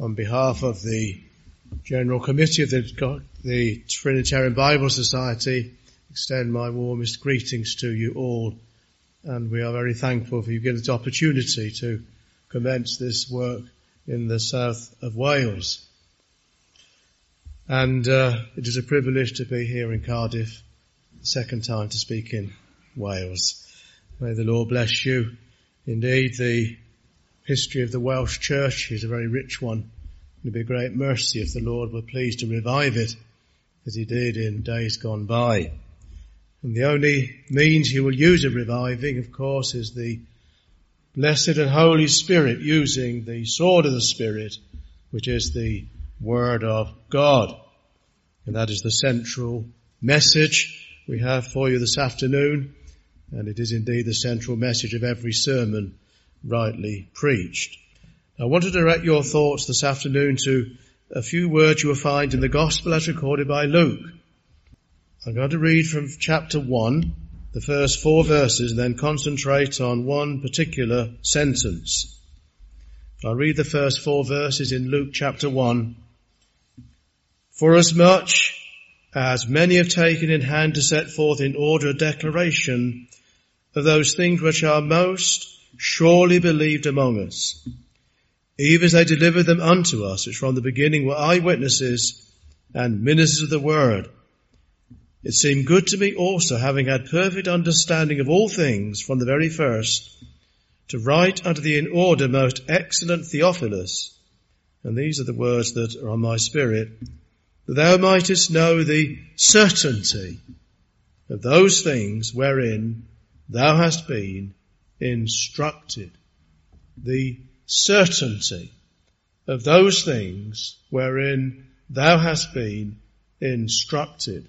On behalf of the General Committee of the Trinitarian Bible Society, extend my warmest greetings to you all, and we are very thankful for you giving us the opportunity to commence this work in the south of Wales. And it is a privilege to be here in Cardiff, the second time to speak in Wales. May the Lord bless you. Indeed, the history of the Welsh Church is a very rich one. It would be a great mercy if the Lord were pleased to revive it, as he did in days gone by. And the only means he will use of reviving, of course, is the blessed and Holy Spirit, using the sword of the Spirit, which is the Word of God. And that is the central message we have for you this afternoon. And it is indeed the central message of every sermon rightly preached. I want to direct your thoughts this afternoon to a few words you will find in the Gospel as recorded by Luke. I'm going to read from chapter 1, the first 4 verses, and then concentrate on one particular sentence. I'll read the first 4 verses in Luke chapter 1. Forasmuch as many have taken in hand to set forth in order a declaration of those things which are most surely believed among us, even as they delivered them unto us, which from the beginning were eyewitnesses and ministers of the word. It seemed good to me also, having had perfect understanding of all things from the very first, to write unto thee in order, most excellent Theophilus, and these are the words that are on my spirit, that thou mightest know the certainty of those things wherein thou hast been instructed. The certainty of those things wherein thou hast been instructed.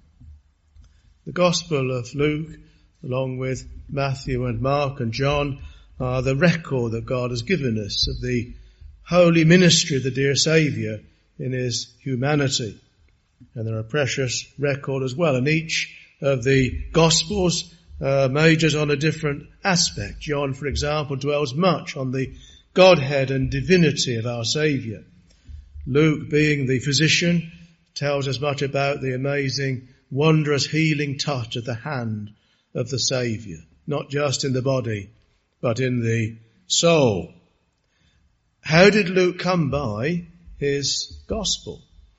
The Gospel of Luke, along with Matthew and Mark and John, are the record that God has given us of the holy ministry of the dear Saviour in his humanity. And there are a precious record as well. And each of the Gospels majors on a different aspect. John, for example, dwells much on the Godhead and divinity of our Saviour. Luke, being the physician, tells us much about the amazing, wondrous healing touch of the hand of the Saviour, not just in the body, but in the soul. How did Luke come by his Gospel?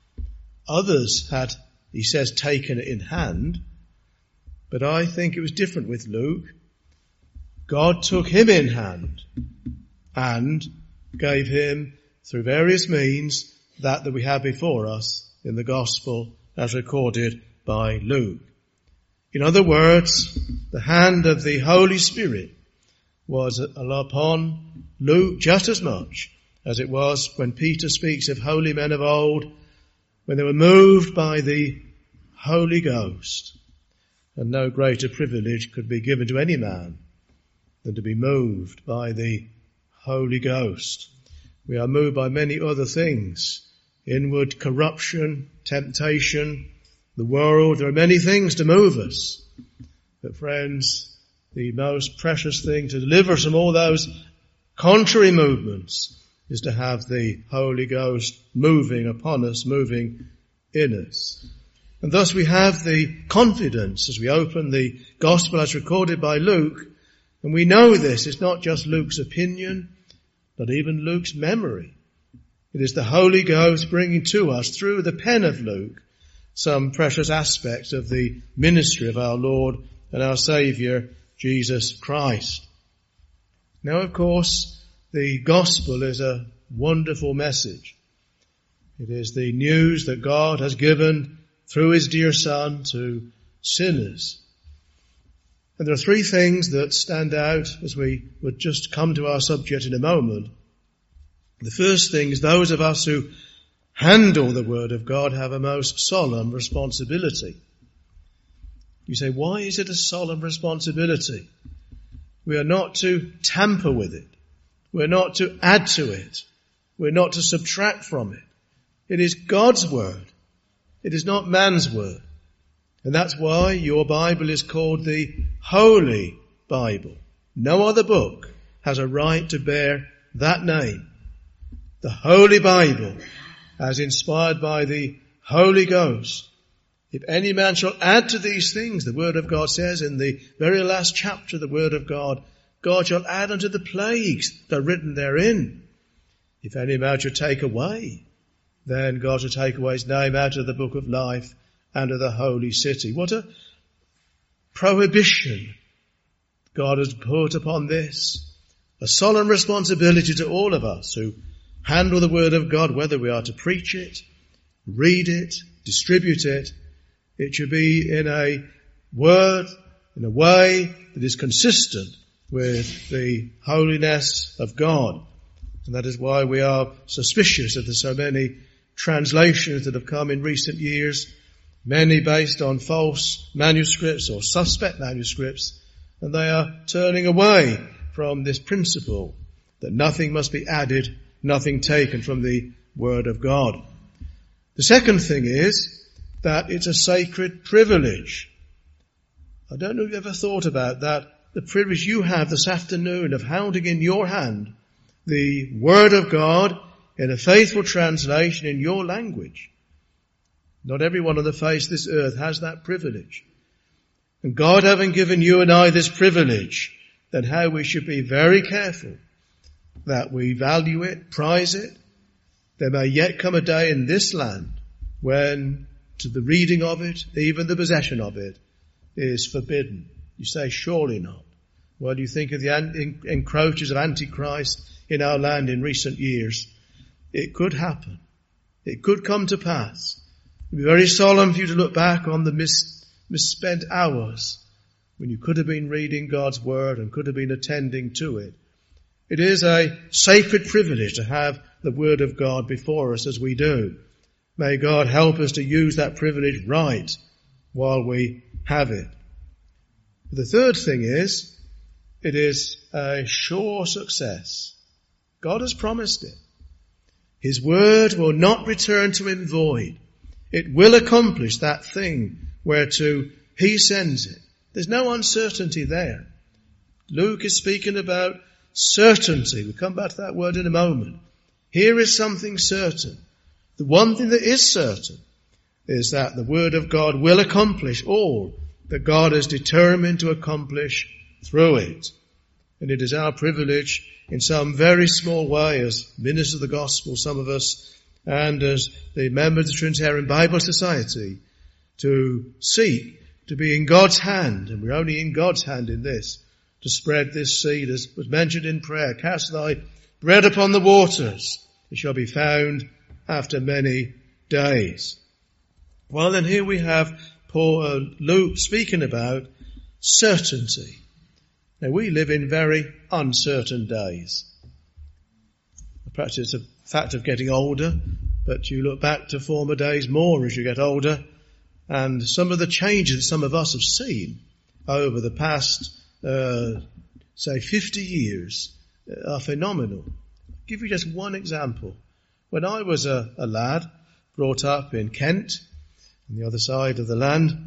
Others had, he says, taken it in hand, but I think it was different with Luke. God took him in hand and gave him, through various means, that we have before us in the Gospel as recorded by Luke. In other words, the hand of the Holy Spirit was upon Luke just as much as it was when Peter speaks of holy men of old, when they were moved by the Holy Ghost. And no greater privilege could be given to any man than to be moved by the Holy Ghost. We are moved by many other things. Inward corruption, temptation, the world. There are many things to move us. But friends, the most precious thing to deliver us from all those contrary movements is to have the Holy Ghost moving upon us, moving in us. And thus we have the confidence as we open the Gospel as recorded by Luke, and we know this. It's not just Luke's opinion, but even Luke's memory. It is the Holy Ghost bringing to us through the pen of Luke some precious aspects of the ministry of our Lord and our Saviour, Jesus Christ. Now, of course, the Gospel is a wonderful message. It is the news that God has given through his dear Son to sinners. And there are 3 things that stand out as we would just come to our subject in a moment. The first thing is those of us who handle the Word of God have a most solemn responsibility. You say, why is it a solemn responsibility? We are not to tamper with it. We're not to add to it. We're not to subtract from it. It is God's Word. It is not man's word. And that's why your Bible is called the Holy Bible. No other book has a right to bear that name. the Holy Bible, as inspired by the Holy Ghost. If any man shall add to these things, the Word of God says in the very last chapter of the Word of God, God shall add unto the plagues that are written therein. If any man shall take away, then God shall take away his name out of the book of life and of the holy city. What a prohibition God has put upon this. A solemn responsibility to all of us who handle the Word of God, whether we are to preach it, read it, distribute it. It should be in a word, in a way that is consistent with the holiness of God. And that is why we are suspicious of the so many translations that have come in recent years, many based on false manuscripts or suspect manuscripts, and they are turning away from this principle that nothing must be added, nothing taken from the Word of God. The second thing is that it's a sacred privilege. I don't know if you've ever thought about that, the privilege you have this afternoon of holding in your hand the Word of God in a faithful translation in your language. Not everyone on the face of this earth has that privilege. And God having given you and I this privilege, then how we should be very careful that we value it, prize it. There may yet come a day in this land when to the reading of it, even the possession of it, is forbidden. You say, surely not. Well, you think of the encroaches of Antichrist in our land in recent years. It could happen. It could come to pass. It would be very solemn for you to look back on the misspent hours when you could have been reading God's Word and could have been attending to it. It is a sacred privilege to have the Word of God before us as we do. May God help us to use that privilege right while we have it. The third thing is, it is a sure success. God has promised it. His Word will not return to him void. It will accomplish that thing whereto he sends it. There's no uncertainty there. Luke is speaking about certainty. We'll come back to that word in a moment. Here is something certain. The one thing that is certain is that the Word of God will accomplish all that God has determined to accomplish through it. And it is our privilege in some very small way as ministers of the gospel, some of us, and as the members of the Trinitarian Bible Society, to seek to be in God's hand, and we're only in God's hand in this, to spread this seed as was mentioned in prayer. Cast thy bread upon the waters, it shall be found after many days. Well, then here we have Luke speaking about certainty. Now we live in very uncertain days. Perhaps it's a fact of getting older, but you look back to former days more as you get older, and some of the changes that some of us have seen over the past, say 50 years are phenomenal. I'll give you just one example. When I was a lad, brought up in Kent, on the other side of the land,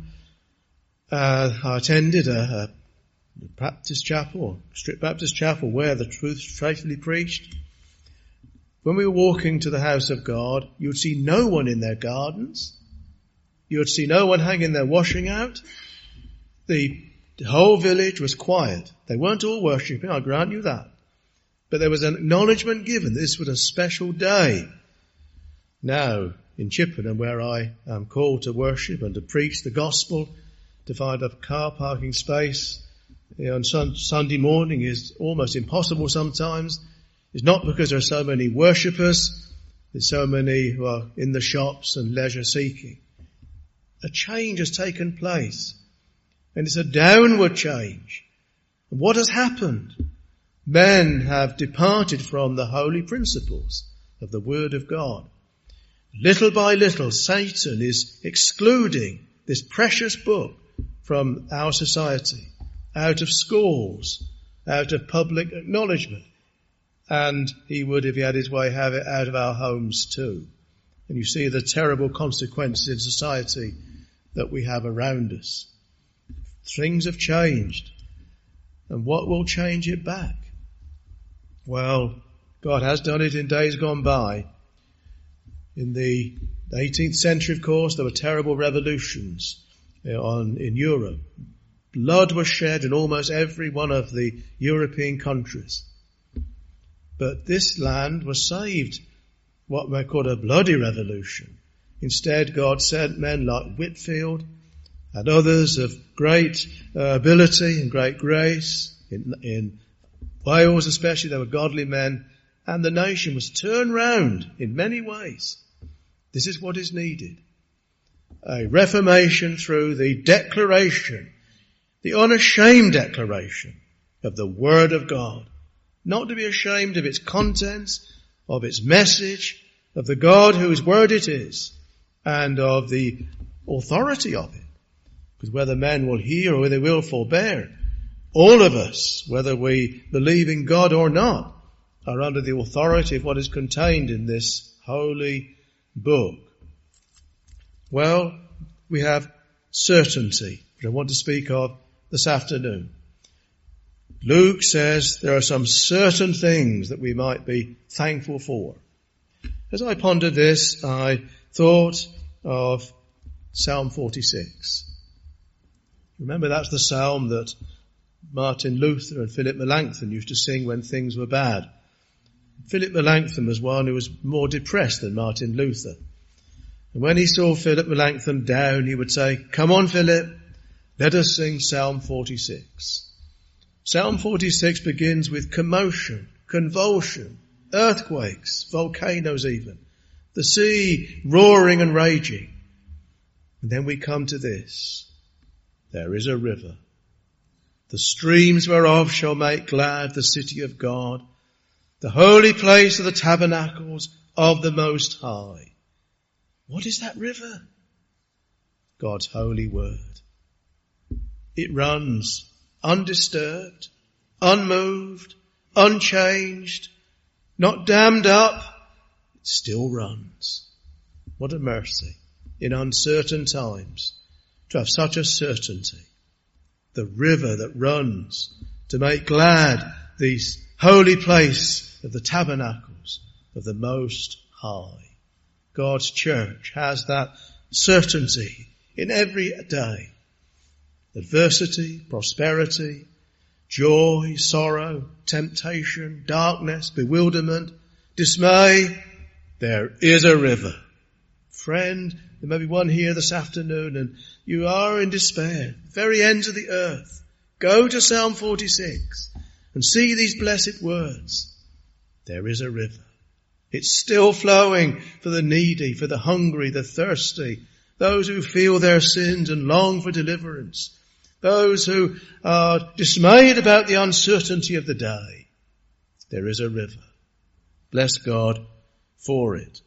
I attended a Baptist chapel, strict Baptist chapel, where the truth was faithfully preached. When we were walking to the house of God, you would see no one in their gardens. You would see no one hanging their washing out. The whole village was quiet. They weren't all worshipping, I grant you that. But there was an acknowledgement given. This was a special day. Now, in Chippenham, where I am called to worship and to preach the gospel, to find a car parking space on Sunday morning is almost impossible sometimes. It's not because there are so many worshippers. There's so many who are in the shops and leisure seeking. A change has taken place. And it's a downward change. And what has happened? Men have departed from the holy principles of the Word of God. Little by little, Satan is excluding this precious book from our society, out of schools, out of public acknowledgement. And he would, if he had his way, have it out of our homes too. And you see the terrible consequences in society that we have around us. Things have changed. And what will change it back? Well, God has done it in days gone by. In the 18th century, of course, there were terrible revolutions in Europe. Blood was shed in almost every one of the European countries. But this land was saved, what we call a bloody revolution. Instead, God sent men like Whitefield and others of great ability and great grace. In Wales especially, there were godly men, and the nation was turned round in many ways. This is what is needed. A reformation through the declaration, the unashamed declaration of the Word of God. Not to be ashamed of its contents, of its message, of the God whose word it is, and of the authority of it. Because whether men will hear or they will forbear, all of us, whether we believe in God or not, are under the authority of what is contained in this holy book. Well, we have certainty, which I want to speak of this afternoon. Luke says there are some certain things that we might be thankful for. As I pondered this, I thought of Psalm 46. Remember, that's the psalm that Martin Luther and Philip Melanchthon used to sing when things were bad. Philip Melanchthon was one who was more depressed than Martin Luther. And when he saw Philip Melanchthon down, he would say, "Come on, Philip, let us sing Psalm 46. Psalm 46 begins with commotion, convulsion, earthquakes, volcanoes even, the sea roaring and raging. And then we come to this. There is a river. The streams whereof shall make glad the city of God, the holy place of the tabernacles of the Most High. What is that river? God's holy word. It runs undisturbed, unmoved, unchanged, not dammed up. It still runs. What a mercy in uncertain times to have such a certainty. The river that runs to make glad this holy place of the tabernacles of the Most High. God's church has that certainty in every day. Adversity, prosperity, joy, sorrow, temptation, darkness, bewilderment, dismay. There is a river. Friend, there may be one here this afternoon and you are in despair, very ends of the earth. Go to Psalm 46 and see these blessed words. There is a river. It's still flowing for the needy, for the hungry, the thirsty, those who feel their sins and long for deliverance, those who are dismayed about the uncertainty of the day. There is a river. Bless God for it.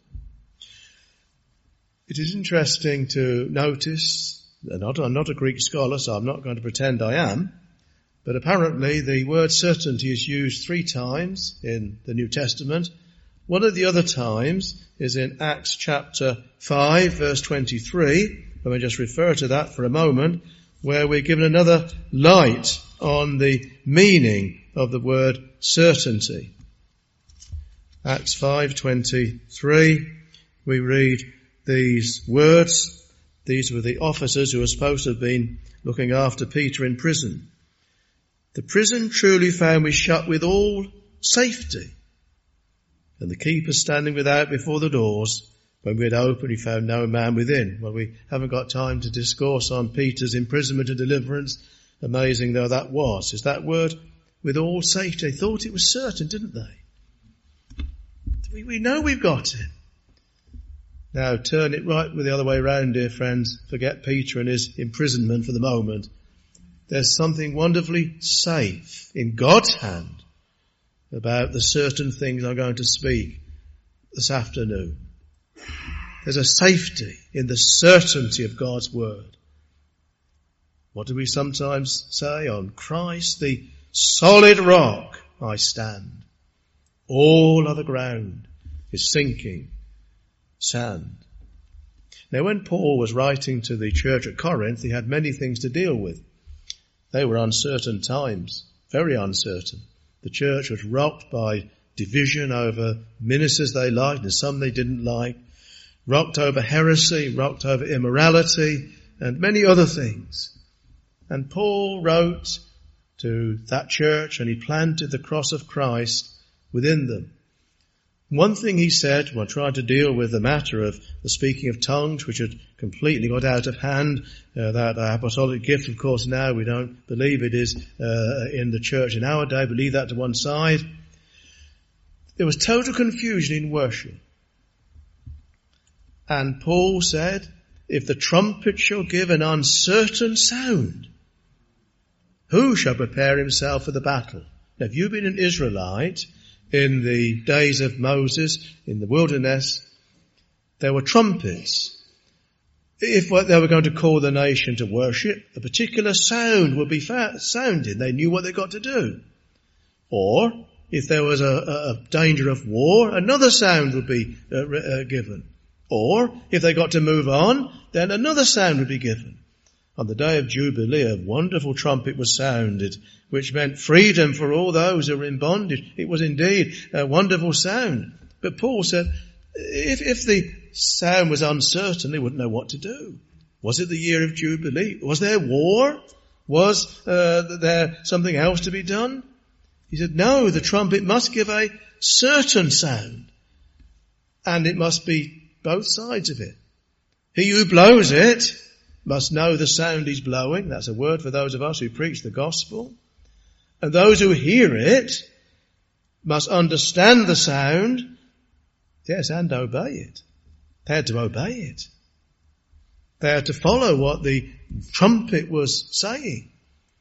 It is interesting to notice, I'm not a Greek scholar, so I'm not going to pretend I am, but apparently the word certainty is used 3 times in the New Testament. One of the other times is in Acts chapter 5, verse 23. Let me just refer to that for a moment, where we're given another light on the meaning of the word certainty. Acts 5:23, we read these words. These were the officers who were supposed to have been looking after Peter in prison. The prison truly found we shut with all safety, and the keeper standing without before the doors. When we had opened, we found no man within. Well, we haven't got time to discourse on Peter's imprisonment and deliverance, amazing though that was. Is that word with all safety? They thought it was certain, didn't they? We know we've got it. Now turn it right with the other way around, dear friends. Forget Peter and his imprisonment for the moment. There's something wonderfully safe in God's hand about the certain things I'm going to speak this afternoon. There's a safety in the certainty of God's word. What do we sometimes say? On Christ, the solid rock, I stand. All other ground is sinking sand. Now, when Paul was writing to the church at Corinth, he had many things to deal with. They were uncertain times, very uncertain. The church was rocked by division over ministers they liked and some they didn't like, rocked over heresy, rocked over immorality, and many other things. And Paul wrote to that church and he planted the cross of Christ within them. One thing he said when trying to deal with the matter of the speaking of tongues, which had completely got out of hand, that apostolic gift, of course, now we don't believe it is in the church in our day. We leave that to one side. There was total confusion in worship. And Paul said, if the trumpet shall give an uncertain sound, who shall prepare himself for the battle? Now, if you've been an Israelite in the days of Moses in the wilderness, there were trumpets. If they were going to call the nation to worship, a particular sound would be sounded. They knew what they got to do. Or, if there was a danger of war, another sound would be given. Or, if they got to move on, then another sound would be given. On the day of Jubilee, a wonderful trumpet was sounded, which meant freedom for all those who were in bondage. It was indeed a wonderful sound. But Paul said, if the sound was uncertain, they wouldn't know what to do. Was it the year of Jubilee? Was there war? Was there something else to be done? He said, no, the trumpet must give a certain sound. And it must be both sides of it. He who blows it must know the sound he's blowing. That's a word for those of us who preach the gospel. And those who hear it must understand the sound, yes, and obey it. They had to obey it. They had to follow what the trumpet was saying.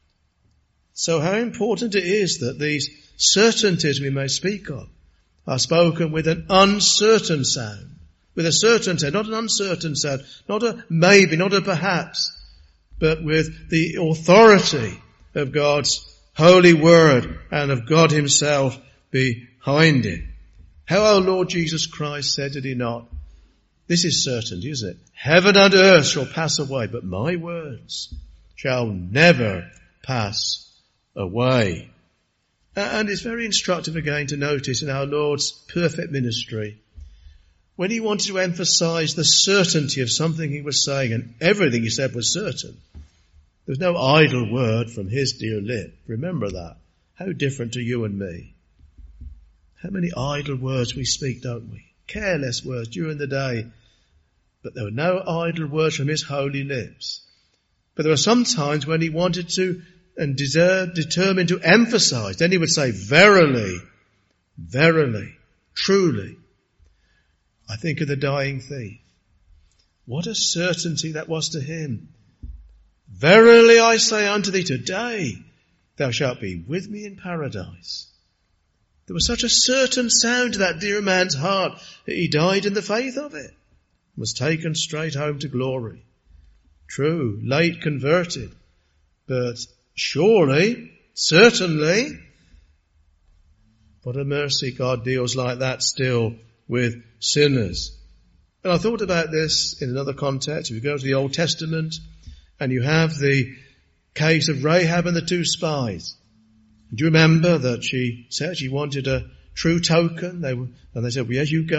So how important it is that these certainties we may speak of are spoken with an uncertain sound. With a certain sound, not an uncertain sound, not a maybe, not a perhaps, but with the authority of God's holy word and of God himself behind it. How our Lord Jesus Christ said, did he not? This is certainty, isn't it? Heaven and earth shall pass away, but my words shall never pass away. And it's very instructive again to notice in our Lord's perfect ministry, when he wanted to emphasize the certainty of something he was saying, and everything he said was certain, there was no idle word from his dear lip. Remember that. How different to you and me. How many idle words we speak, don't we? Careless words during the day. But there were no idle words from his holy lips. But there were some times when he wanted to and determined to emphasize. Then he would say, verily, verily, truly. I think of the dying thief. What a certainty that was to him. Verily I say unto thee, today thou shalt be with me in paradise. There was such a certain sound to that dear man's heart that he died in the faith of it, was taken straight home to glory. True, late converted, but surely, certainly, what a mercy God deals like that still with sinners. And I thought about this in another context. If you go to the Old Testament and you have the case of Rahab and the two spies. Do you remember that she said she wanted a true token? They said, well, yes, you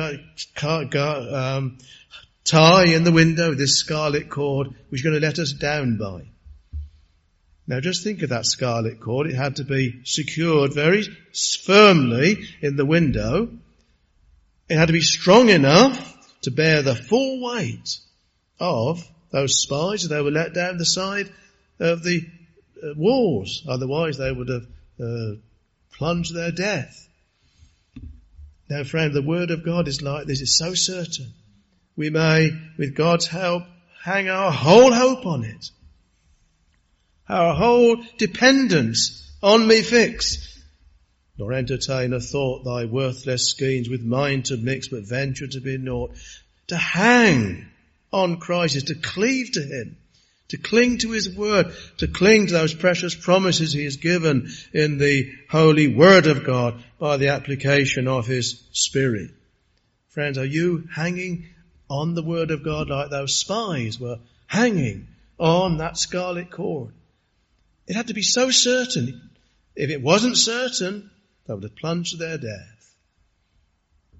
tie in the window this scarlet cord which you're going to let us down by. Now just think of that scarlet cord. It had to be secured very firmly in the window. It had to be strong enough to bear the full weight of those spies. They were let down the side of the walls. Otherwise they would have plunged their death. Now friend, the word of God is like this. It's so certain. We may, with God's help, hang our whole hope on it. Our whole dependence on me fix. Nor entertain a thought thy worthless schemes with mine to mix, but venture to be naught. To hang on Christ is to cleave to him, to cling to his word, to cling to those precious promises he has given in the holy word of God by the application of his Spirit. Friends, are you hanging on the word of God like those spies were hanging on that scarlet cord? It had to be so certain. If it wasn't certain, they would have plunged to their death.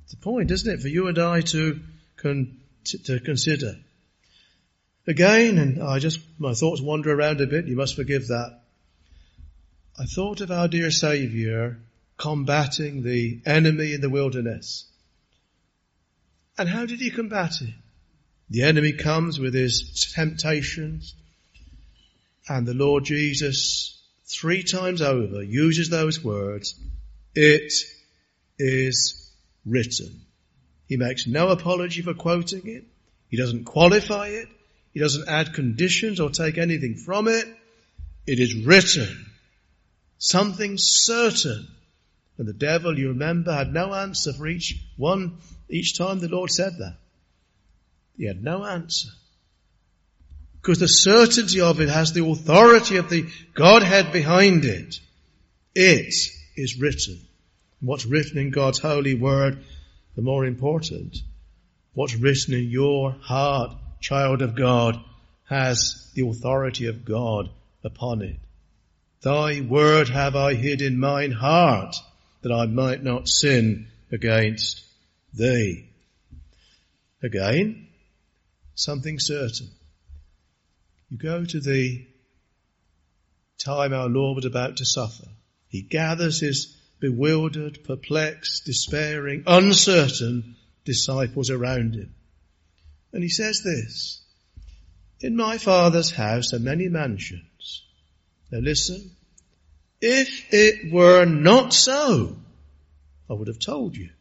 It's a point, isn't it, for you and I to consider. Again, and my thoughts wander around a bit, you must forgive that. I thought of our dear Saviour combating the enemy in the wilderness. And how did he combat it? The enemy comes with his temptations, and the Lord Jesus 3 times over uses those words, "It is written." He makes no apology for quoting it. He doesn't qualify it. He doesn't add conditions or take anything from it. It is written. Something certain. And the devil, you remember, had no answer for each time the Lord said that. He had no answer. Because the certainty of it has the authority of the Godhead behind it. It is written. What's written in God's holy word, the more important, what's written in your heart, child of God, has the authority of God upon it. Thy word have I hid in mine heart, that I might not sin against thee. Again, something certain. You go to the time our Lord was about to suffer. He gathers his bewildered, perplexed, despairing, uncertain disciples around him. And he says this, "In my Father's house are many mansions." Now listen, if it were not so, I would have told you.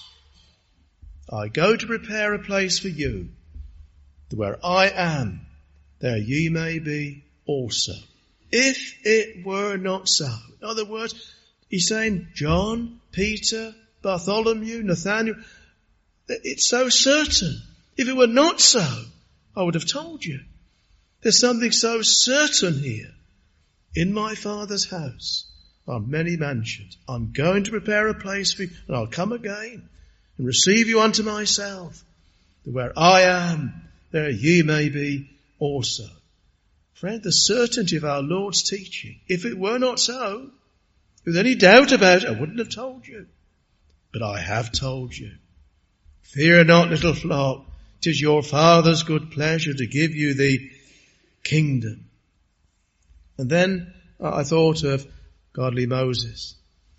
I go to prepare a place for you, that where I am, there ye may be also. If it were not so. In other words, he's saying, John, Peter, Bartholomew, Nathaniel, it's so certain. If it were not so, I would have told you. There's something so certain here. In my Father's house are many mansions. I'm going to prepare a place for you, and I'll come again and receive you unto myself, that where I am, there ye may be also. Friend, the certainty of our Lord's teaching, if it were not so, if there's any doubt about it, I wouldn't have told you. But I have told you. Fear not, little flock, 'tis your Father's good pleasure to give you the kingdom. And then I thought of godly Moses.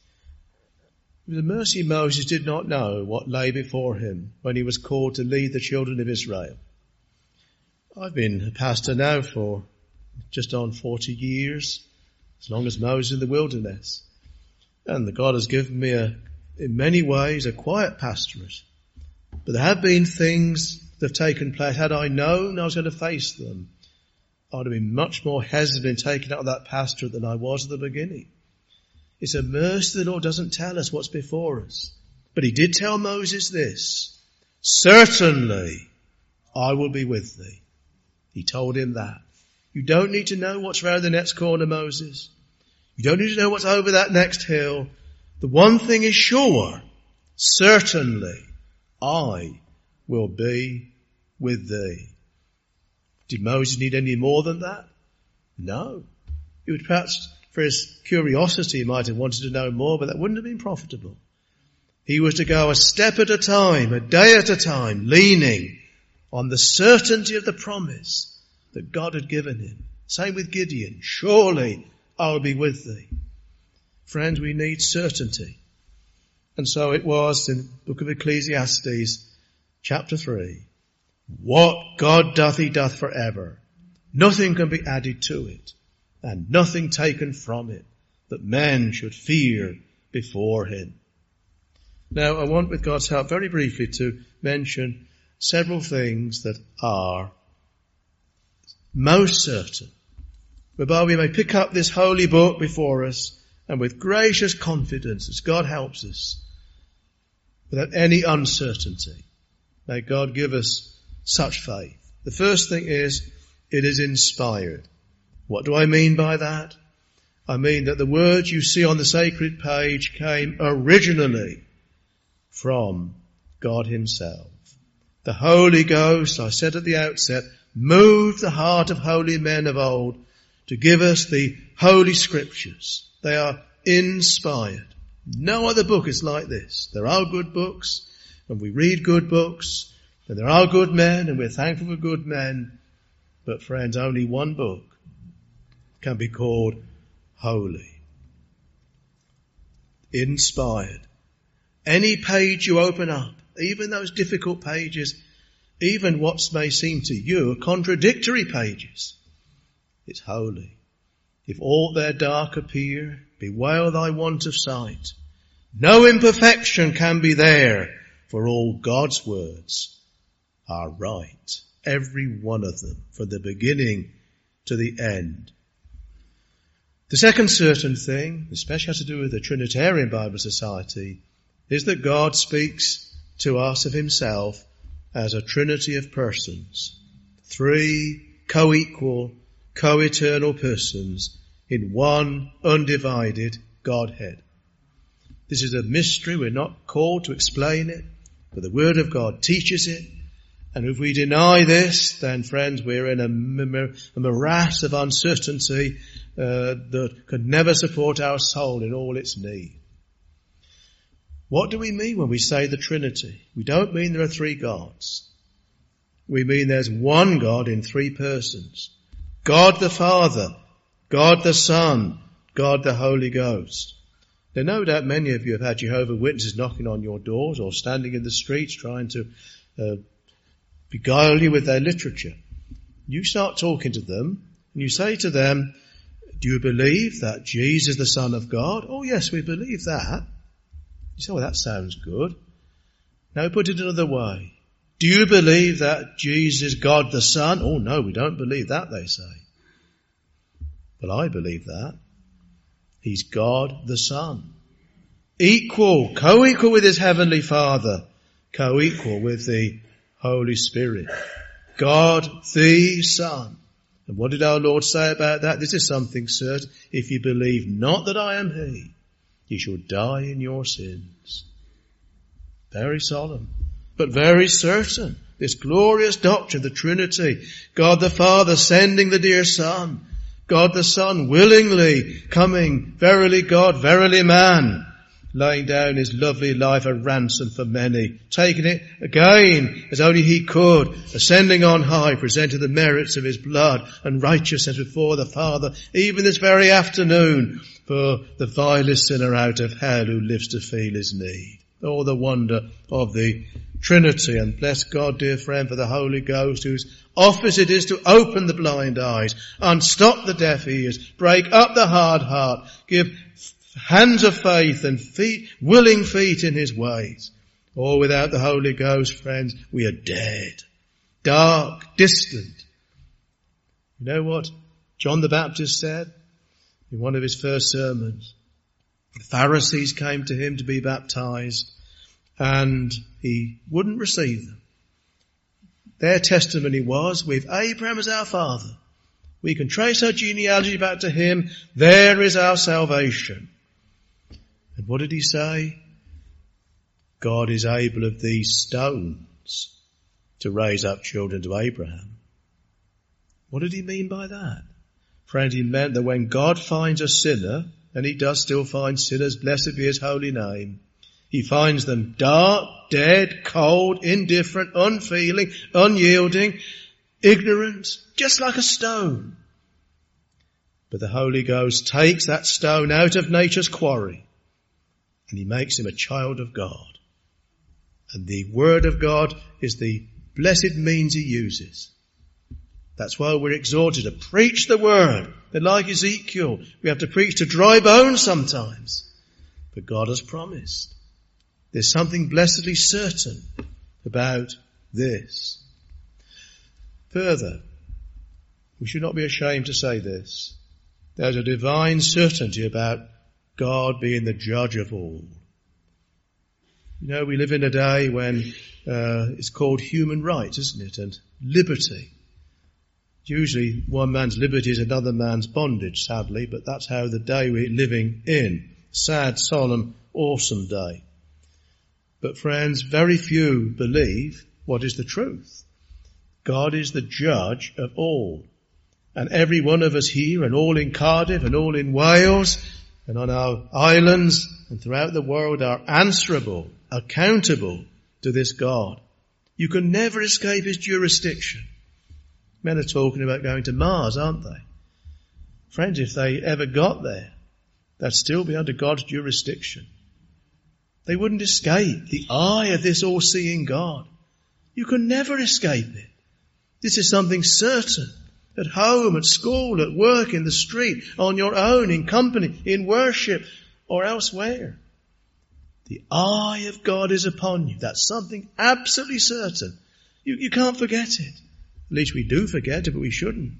With the mercy, Moses did not know what lay before him when he was called to lead the children of Israel. I've been a pastor now for just on 40 years, as long as Moses in the wilderness. And God has given me in many ways, a quiet pastorate. But there have been things that have taken place. Had I known I was going to face them, I would have been much more hesitant in taking out that pastorate than I was at the beginning. It's a mercy the Lord doesn't tell us what's before us. But he did tell Moses this, "Certainly I will be with thee." He told him that. You don't need to know what's around the next corner, Moses. You don't need to know what's over that next hill. The one thing is sure, certainly I will be with thee. Did Moses need any more than that? No. He would perhaps, for his curiosity, he might have wanted to know more, but that wouldn't have been profitable. He was to go a step at a time, a day at a time, leaning on the certainty of the promise that God had given him. Same with Gideon. Surely I will be with thee. Friends, we need certainty. And so it was in the book of Ecclesiastes, chapter 3. What God doth, he doth forever. Nothing can be added to it, and nothing taken from it, that men should fear before him. Now, I want, with God's help, very briefly to mention several things that are most certain, whereby we may pick up this holy book before us and with gracious confidence, as God helps us, without any uncertainty. May God give us such faith. The first thing is, it is inspired. What do I mean by that? I mean that the words you see on the sacred page came originally from God himself. The Holy Ghost, I said at the outset, moved the heart of holy men of old to give us the Holy Scriptures. They are inspired. No other book is like this. There are good books, and we read good books, and there are good men, and we're thankful for good men. But friends, only one book can be called holy. Inspired. Any page you open up, even those difficult pages, even what may seem to you are contradictory pages, it's holy. If aught there dark appear, bewail thy want of sight. No imperfection can be there, for all God's words are right. Every one of them, from the beginning to the end. The second certain thing, especially has to do with the Trinitarian Bible Society, is that God speaks to us of himself as a trinity of persons. 3 co-equal, co-eternal persons in one undivided Godhead. This is a mystery. We're not called to explain it, but the Word of God teaches it. And if we deny this, then friends, we're in a morass of uncertainty that could never support our soul in all its need. What do we mean when we say the Trinity? We don't mean there are 3 gods. We mean there's one God in 3 persons. God the Father, God the Son, God the Holy Ghost. Now, no doubt many of you have had Jehovah's Witnesses knocking on your doors or standing in the streets trying to beguile you with their literature. You start talking to them and you say to them, do you believe that Jesus is the Son of God? Oh yes, we believe that. You say, well, that sounds good. Now put it another way. Do you believe that Jesus is God the Son? Oh no, we don't believe that, they say. But I believe that. He's God the Son. Equal, co-equal with his heavenly Father. Co-equal with the Holy Spirit. God the Son. And what did our Lord say about that? This is something certain. If you believe not that I am he, you shall die in your sins. Very solemn, but very certain. This glorious doctrine, the Trinity. God the Father sending the dear Son. God the Son willingly coming, verily God, verily man, laying down his lovely life a ransom for many, taking it again as only he could, ascending on high, presented the merits of his blood and righteousness before the Father, even this very afternoon, for the vilest sinner out of hell who lives to feel his need. Oh, the wonder of the Trinity, and bless God, dear friend, for the Holy Ghost, whose office it is to open the blind eyes, unstop the deaf ears, break up the hard heart, give hands of faith and willing feet in his ways. Oh, without the Holy Ghost, friends, we are dead, dark, distant. You know what John the Baptist said in one of his first sermons? The Pharisees came to him to be baptized, and he wouldn't receive them. Their testimony was, we've Abraham as our father. We can trace our genealogy back to him. There is our salvation. And what did he say? God is able of these stones to raise up children to Abraham. What did he mean by that? Friend, he meant that when God finds a sinner, and he does still find sinners, blessed be his holy name, he finds them dark, dead, cold, indifferent, unfeeling, unyielding, ignorant, just like a stone. But the Holy Ghost takes that stone out of nature's quarry and he makes him a child of God. And the Word of God is the blessed means he uses. That's why we're exhorted to preach the Word. But like Ezekiel, we have to preach to dry bones sometimes. But God has promised. There's something blessedly certain about this. Further, we should not be ashamed to say this. There's a divine certainty about God being the judge of all. You know, we live in a day when it's called human rights, isn't it? And liberty. Usually one man's liberty is another man's bondage, sadly, but that's how the day we're living in. Sad, solemn, awesome day. But friends, very few believe what is the truth. God is the judge of all. And every one of us here, and all in Cardiff, and all in Wales, and on our islands, and throughout the world, are answerable, accountable to this God. You can never escape his jurisdiction. Men are talking about going to Mars, aren't they? Friends, if they ever got there, they'd still be under God's jurisdiction. They wouldn't escape the eye of this all-seeing God. You can never escape it. This is something certain. At home, at school, at work, in the street, on your own, in company, in worship, or elsewhere. The eye of God is upon you. That's something absolutely certain. You can't forget it. At least we do forget it, but we shouldn't.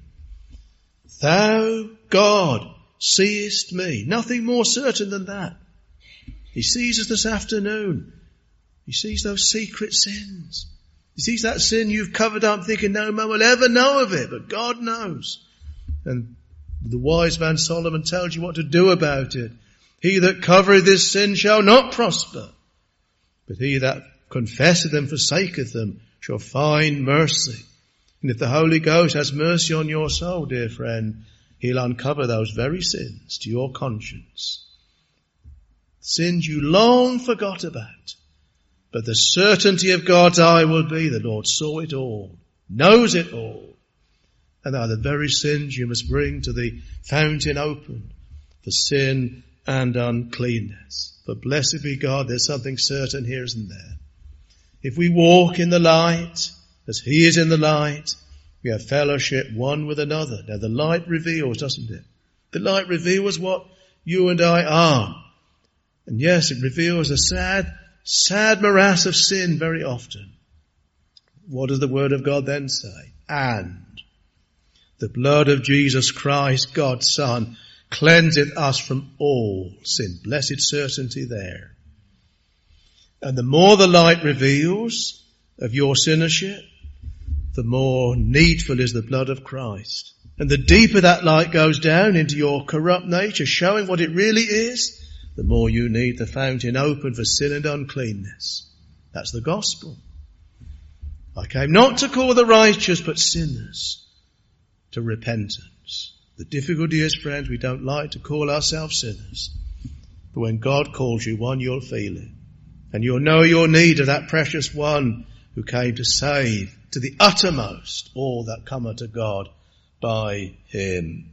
Thou, God, seest me. Nothing more certain than that. He sees us this afternoon. He sees those secret sins. He sees that sin you've covered up thinking no man will ever know of it, but God knows. And the wise man Solomon tells you what to do about it. He that covereth his sin shall not prosper, but he that confesseth and forsaketh them shall find mercy. And if the Holy Ghost has mercy on your soul, dear friend, he'll uncover those very sins to your conscience. Sins you long forgot about. But the certainty of God's eye will be the Lord saw it all, knows it all. And are the very sins you must bring to the fountain open for sin and uncleanness. But blessed be God, there's something certain here, isn't there? If we walk in the light, as he is in the light, we have fellowship one with another. Now the light reveals, doesn't it? The light reveals what you and I are. And yes, it reveals a sad morass of sin very often. What does the word of God then say? And the blood of Jesus Christ, God's Son, cleanseth us from all sin. Blessed certainty there. And the more the light reveals of your sinnership, the more needful is the blood of Christ. And the deeper that light goes down into your corrupt nature, showing what it really is, the more you need the fountain open for sin and uncleanness. That's the gospel. I came not to call the righteous, but sinners to repentance. The difficulty is, friends, we don't like to call ourselves sinners. But when God calls you one, you'll feel it. And you'll know your need of that precious one who came to save to the uttermost all that come unto God by him.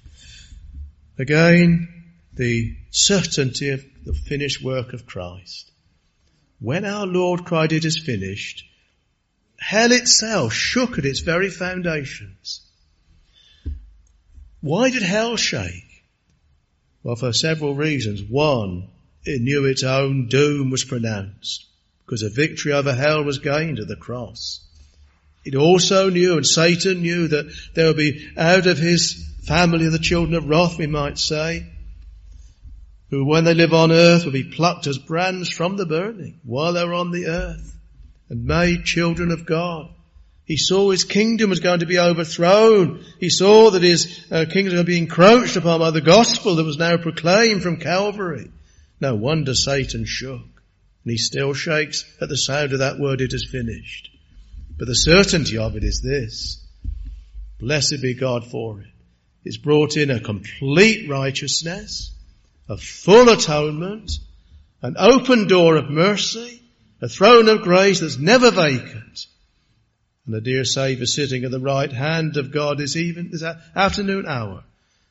Again, the certainty of the finished work of Christ. When our Lord cried, "It is finished," hell itself shook at its very foundations. Why did hell shake? Well, for several reasons. One, it knew its own doom was pronounced, because a victory over hell was gained at the cross. It also knew, and Satan knew, that there would be out of his family the children of wrath, we might say, who when they live on earth will be plucked as brands from the burning while they're on the earth and made children of God. He saw his kingdom was going to be overthrown. He saw that his kingdom was going to be encroached upon by the gospel that was now proclaimed from Calvary. No wonder Satan shook. And he still shakes at the sound of that word, "It is finished." But the certainty of it is this. Blessed be God for it. It's brought in a complete righteousness, a full atonement, an open door of mercy, a throne of grace that's never vacant. And the dear Saviour sitting at the right hand of God this afternoon hour.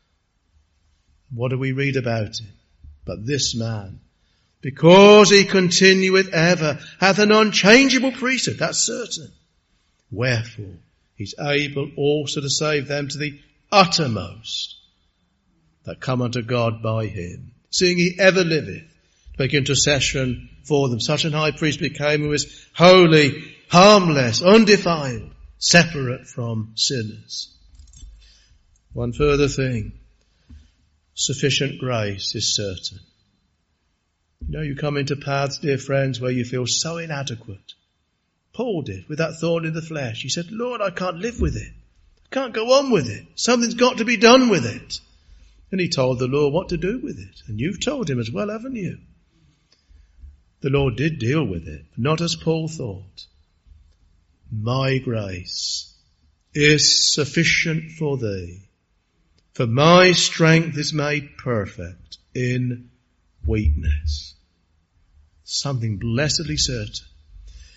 What do we read about him? But this man, because he continueth ever, hath an unchangeable priesthood. That's certain. Wherefore, he's able also to save them to the uttermost that come unto God by him. Seeing he ever liveth, to make intercession for them. Such an high priest became who is holy, harmless, undefiled, separate from sinners. One further thing. Sufficient grace is certain. You know, you come into paths, dear friends, where you feel so inadequate. Paul did with that thorn in the flesh. He said, "Lord, I can't live with it. I can't go on with it. Something's got to be done with it." And he told the Lord what to do with it. And you've told him as well, haven't you? The Lord did deal with it, but not as Paul thought. My grace is sufficient for thee, for my strength is made perfect in weakness. Something blessedly certain.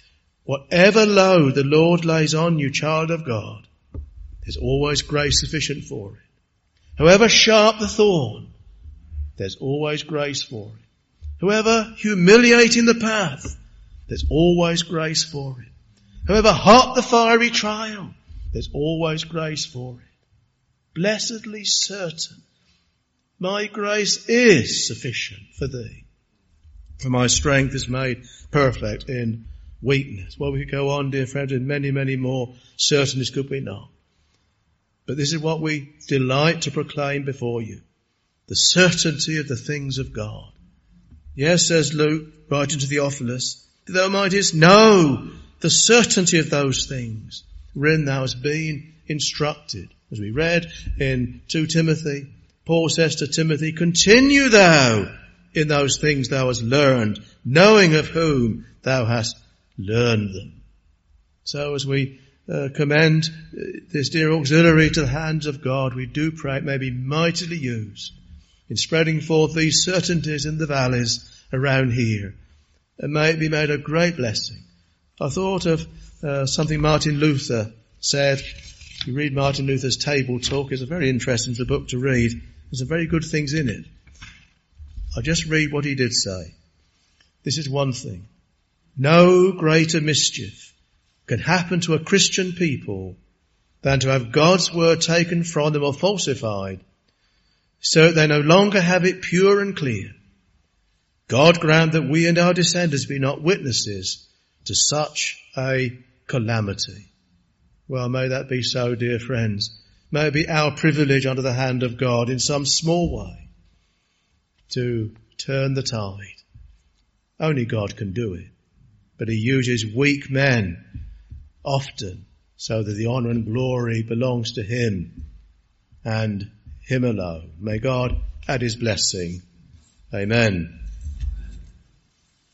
Whatever load the Lord lays on you, child of God, there's always grace sufficient for it. However sharp the thorn, there's always grace for it. However humiliating the path, there's always grace for it. However hot the fiery trial, there's always grace for it. Blessedly certain, my grace is sufficient for thee, for my strength is made perfect in weakness. Well, we could go on, dear friends, with many, many more certainties, could we not? But this is what we delight to proclaim before you. The certainty of the things of God. Yes, says Luke, writing to Theophilus, that thou mightest know the certainty of those things wherein thou hast been instructed. As we read in 2 Timothy, Paul says to Timothy, continue thou in those things thou hast learned, knowing of whom thou hast learned them. So as we commend this dear auxiliary to the hands of God, we do pray it may be mightily used in spreading forth these certainties in the valleys around here, and may it be made a great blessing. I thought of something Martin Luther said. You read Martin Luther's Table Talk. It's a very interesting book to read. There's some very good things in it. I'll just read what he did say. This is one thing. No greater mischief can happen to a Christian people than to have God's word taken from them or falsified, so that they no longer have it pure and clear. God grant that we and our descendants be not witnesses to such a calamity. Well, may that be so, dear friends. May it be our privilege under the hand of God in some small way to turn the tide. Only God can do it. But he uses weak men often so that the honour and glory belongs to him and him alone. May God add his blessing. Amen.